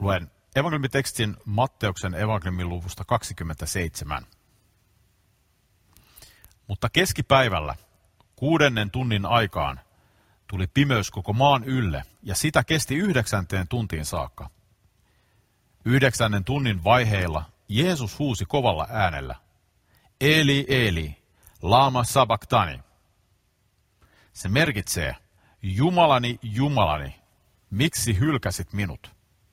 Luen evankeliumitekstin Matteuksen evankeliumin luvusta 27. Mutta keskipäivällä 6. tunnin aikaan tuli pimeys koko maan ylle, ja sitä kesti 9. tuntiin saakka. 9. tunnin vaiheilla Jeesus huusi kovalla äänellä, Eli, Eli, lama sabachthani. Se merkitsee, Jumalani, Jumalani, miksi hylkäsit minut?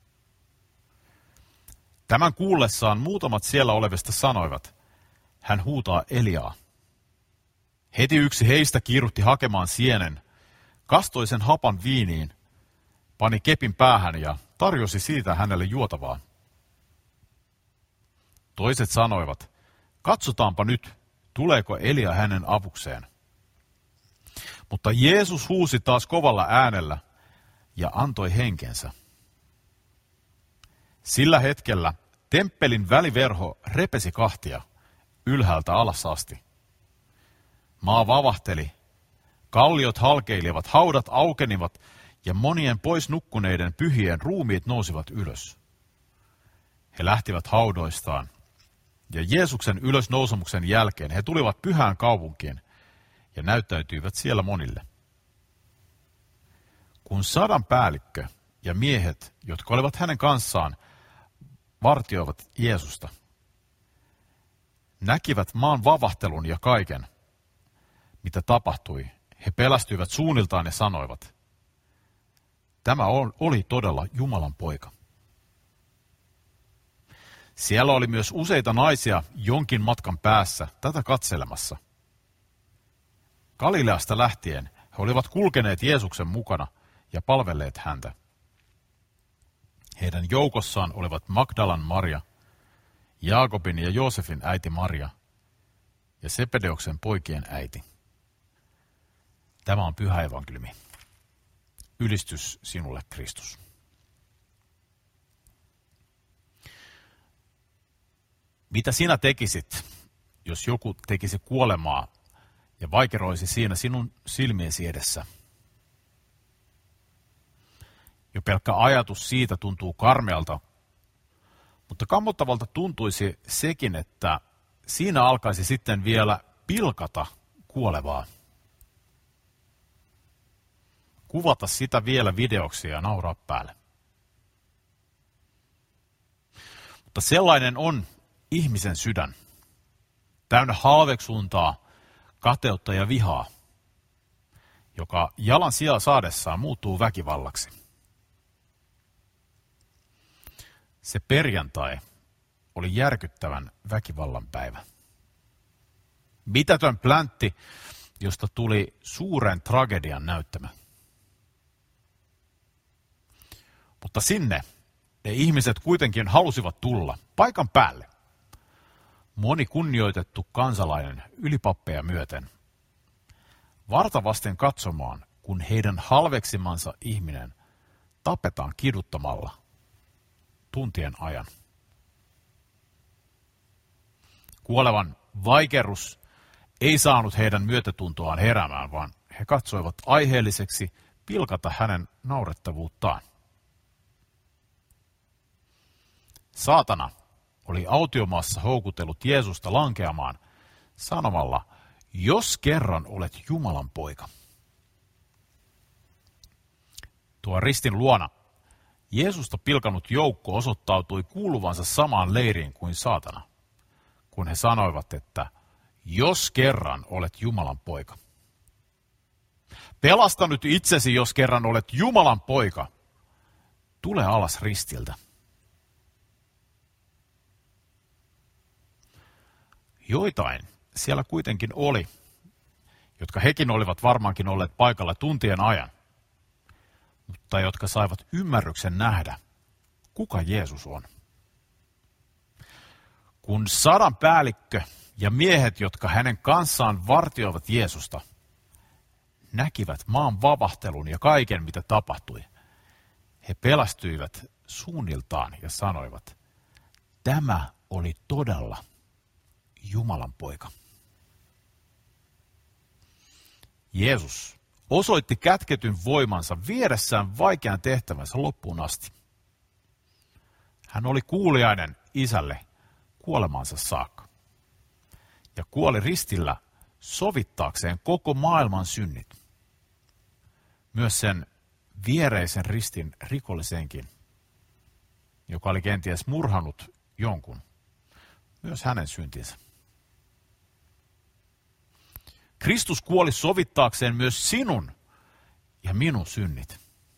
Tämän kuullessaan muutamat siellä olevista sanoivat, hän huutaa Eliaa. Heti yksi heistä kiiruhti hakemaan sienen, kastoi sen hapan viiniin, pani kepin päähän ja tarjosi siitä hänelle juotavaa. Toiset sanoivat, katsotaanpa nyt, tuleeko Elia hänen avukseen. Mutta Jeesus huusi taas kovalla äänellä ja antoi henkensä. Sillä hetkellä temppelin väliverho repesi kahtia ylhäältä alas asti. Maa vavahteli, kalliot halkeilivat, haudat aukenivat ja monien pois nukkuneiden pyhien ruumiit nousivat ylös. He lähtivät haudoistaan ja Jeesuksen ylösnousemuksen jälkeen he tulivat pyhään kaupunkiin ja näyttäytyivät siellä monille. Kun 100 päällikkö ja miehet, jotka olivat hänen kanssaan, vartioivat Jeesusta, näkivät maan vavahtelun ja kaiken, mitä tapahtui. He pelästyivät suunniltaan ja sanoivat, tämä oli todella Jumalan poika. Siellä oli myös useita naisia jonkin matkan päässä tätä katselemassa. Galileasta lähtien he olivat kulkeneet Jeesuksen mukana ja palvelleet häntä. Heidän joukossaan olivat Magdalan Maria, Jaakobin ja Joosefin äiti Maria ja Sebedeoksen poikien äiti. Tämä on pyhä evankeliumi. Ylistys sinulle, Kristus. Mitä sinä tekisit, jos joku tekisi kuolemaa ja vaikeroisi siinä sinun silmiesi edessä? Jo pelkkä ajatus siitä tuntuu karmealta, mutta kammottavalta tuntuisi sekin, että siinä alkaisi sitten vielä pilkata kuolevaa. Kuvata sitä vielä videoksi ja nauraa päälle. Mutta sellainen on ihmisen sydän, täynnä halveksuntaa, kateutta ja vihaa, joka jalan sijaa saadessaan muuttuu väkivallaksi. Se perjantai oli järkyttävän väkivallan päivä. Mitätön pläntti, josta tuli suuren tragedian näyttämä. Mutta sinne ne ihmiset kuitenkin halusivat tulla paikan päälle. Moni kunnioitettu kansalainen ylipappeja myöten. Vartavasten katsomaan, kun heidän halveksimansa ihminen tapetaan kiduttamalla tuntien ajan. Kuolevan vaikerrus ei saanut heidän myötätuntoaan heräämään, vaan he katsoivat aiheelliseksi pilkata hänen naurettavuuttaan. Saatana oli autiomaassa houkutellut Jeesusta lankeamaan sanomalla, jos kerran olet Jumalan poika. Tuo ristin luona Jeesusta pilkanut joukko osoittautui kuuluvansa samaan leiriin kuin saatana, kun he sanoivat, että jos kerran olet Jumalan poika. Pelasta nyt itsesi, jos kerran olet Jumalan poika. Tule alas ristiltä. Joitain siellä kuitenkin oli, jotka hekin olivat varmaankin olleet paikalla tuntien ajan, mutta jotka saivat ymmärryksen nähdä, kuka Jeesus on. Kun 100 päällikkö ja miehet, jotka hänen kanssaan vartioivat Jeesusta, näkivät maan vavahtelun ja kaiken, mitä tapahtui, he pelästyivät suunniltaan ja sanoivat, tämä oli todella Jumalan poika. Jeesus osoitti kätketyn voimansa viedessään vaikean tehtävänsä loppuun asti. Hän oli kuuliainen isälle kuolemansa saakka. Ja kuoli ristillä sovittaakseen koko maailman synnit. Myös sen viereisen ristin rikollisenkin, joka oli kenties murhannut jonkun. Myös hänen syntinsä. Kristus kuoli sovittaakseen myös sinun ja minun synnit.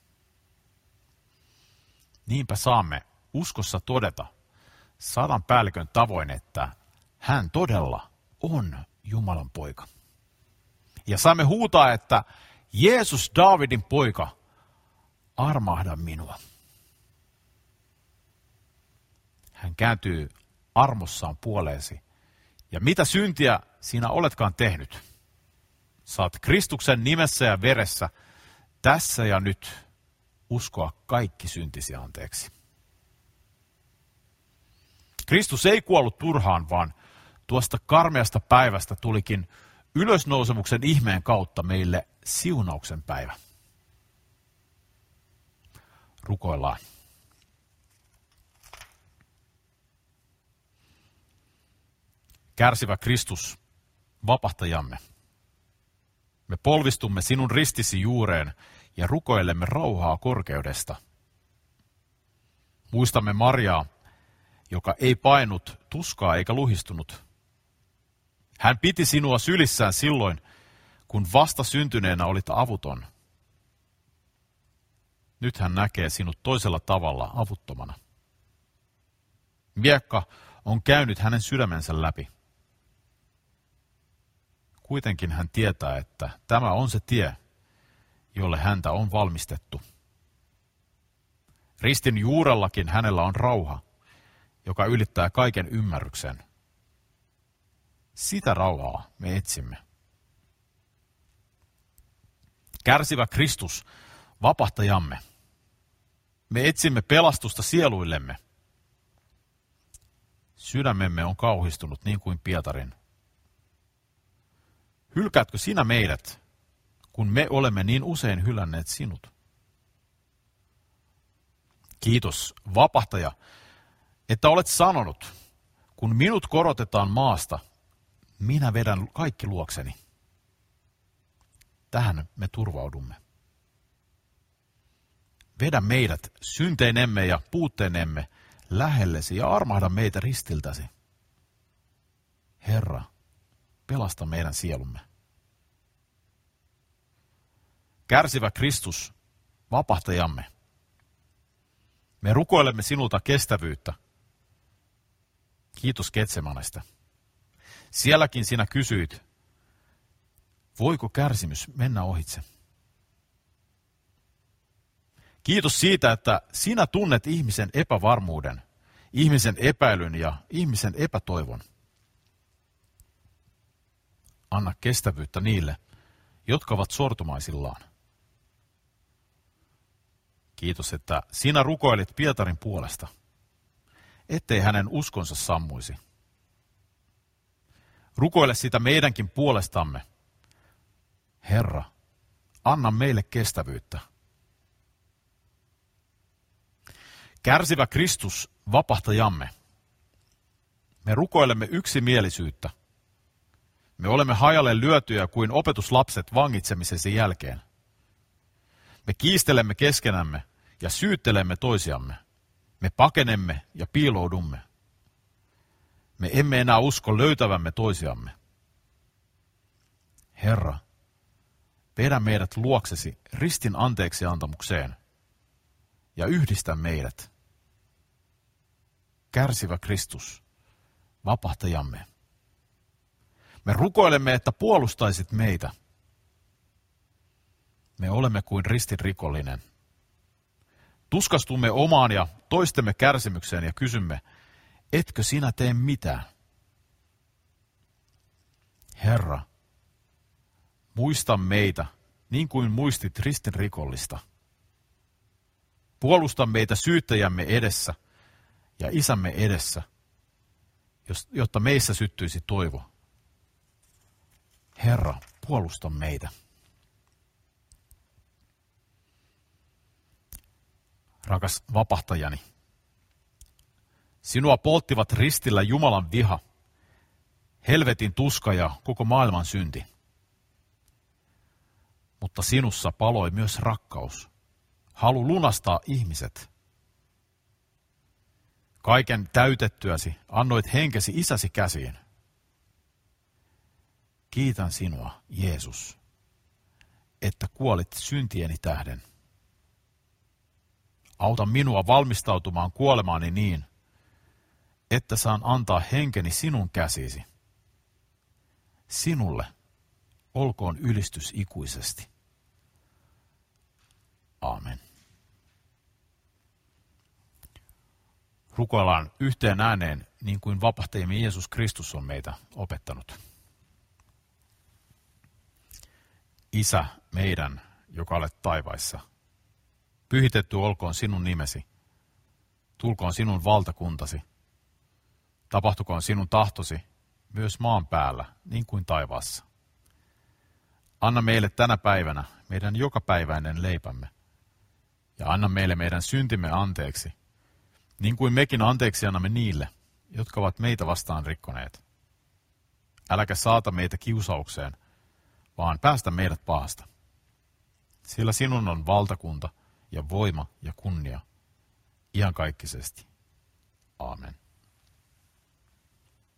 Niinpä saamme uskossa todeta 100 päällikön tavoin, että hän todella on Jumalan poika. Ja saamme huutaa, että Jeesus, Daavidin poika, armahda minua. Hän kääntyy armossaan puoleesi. Ja mitä syntiä sinä oletkaan tehnyt? Saat Kristuksen nimessä ja veressä tässä ja nyt uskoa kaikki syntisi anteeksi. Kristus ei kuollut turhaan, vaan tuosta karmeasta päivästä tulikin ylösnousemuksen ihmeen kautta meille siunauksen päivä. Rukoillaan. Kärsivä Kristus, vapahtajamme. Me polvistumme sinun ristisi juureen ja rukoilemme rauhaa korkeudesta. Muistamme Mariaa, joka ei painut tuskaa eikä luhistunut. Hän piti sinua sylissään silloin, kun vasta syntyneenä olit avuton. Nyt hän näkee sinut toisella tavalla avuttomana. Miekka on käynyt hänen sydämensä läpi. Kuitenkin hän tietää, että tämä on se tie, jolle häntä on valmistettu. Ristin juurellakin hänellä on rauha, joka ylittää kaiken ymmärryksen. Sitä rauhaa me etsimme. Kärsivä Kristus, vapahtajamme. Me etsimme pelastusta sieluillemme. Sydämemme on kauhistunut niin kuin Pietarin. Hylkäätkö sinä meidät, kun me olemme niin usein hylänneet sinut? Kiitos, vapahtaja, että olet sanonut, kun minut korotetaan maasta, minä vedän kaikki luokseni. Tähän me turvaudumme. Vedä meidät synteinemme ja puutteinemme lähellesi ja armahda meitä ristiltäsi. Herra, pelasta meidän sielumme. Kärsivä Kristus, vapahtajamme. Me rukoilemme sinulta kestävyyttä. Kiitos Getsemanesta. Sielläkin sinä kysyit, voiko kärsimys mennä ohitse? Kiitos siitä, että sinä tunnet ihmisen epävarmuuden, ihmisen epäilyn ja ihmisen epätoivon. Anna kestävyyttä niille, jotka ovat sortumaisillaan. Kiitos, että sinä rukoilit Pietarin puolesta, ettei hänen uskonsa sammuisi. Rukoile sitä meidänkin puolestamme. Herra, anna meille kestävyyttä. Kärsivä Kristus, vapahtajamme. Me rukoilemme yksimielisyyttä. Me olemme hajalle lyötyjä kuin opetuslapset vangitsemisesi jälkeen. Me kiistelemme keskenämme ja syyttelemme toisiamme. Me pakenemme ja piiloudumme. Me emme enää usko löytävämme toisiamme. Herra, vedä meidät luoksesi ristin anteeksiantamukseen ja yhdistä meidät. Kärsivä Kristus, vapahtajamme. Me rukoilemme, että puolustaisit meitä. Me olemme kuin ristin rikollinen. Tuskastumme omaan ja toistemme kärsimykseen ja kysymme, etkö sinä tee mitään? Herra, muista meitä niin kuin muistit ristin rikollista. Puolusta meitä syyttäjämme edessä ja isämme edessä, jotta meissä syttyisi toivo. Herra, puolusta meitä. Rakas vapahtajani, Sinua polttivat ristillä Jumalan viha, helvetin tuska ja koko maailman synti. Mutta sinussa paloi myös rakkaus, halu lunastaa ihmiset. Kaiken täytettyäsi annoit henkesi isäsi käsiin. Kiitän sinua, Jeesus, että kuolit syntieni tähden. Auta minua valmistautumaan kuolemaani niin, että saan antaa henkeni sinun käsisi. Sinulle olkoon ylistys ikuisesti. Aamen. Rukoillaan yhteen ääneen, niin kuin vapahtajamme Jeesus Kristus on meitä opettanut. Isä meidän, joka olet taivaissa, pyhitetty olkoon sinun nimesi, tulkoon sinun valtakuntasi, tapahtukoon sinun tahtosi myös maan päällä, niin kuin taivaassa. Anna meille tänä päivänä meidän jokapäiväinen leipämme, ja anna meille meidän syntimme anteeksi, niin kuin mekin anteeksi annamme niille, jotka ovat meitä vastaan rikkoneet. Äläkä saata meitä kiusaukseen, vaan päästä meidät pahasta. Sillä sinun on valtakunta ja voima ja kunnia iankaikkisesti. Aamen.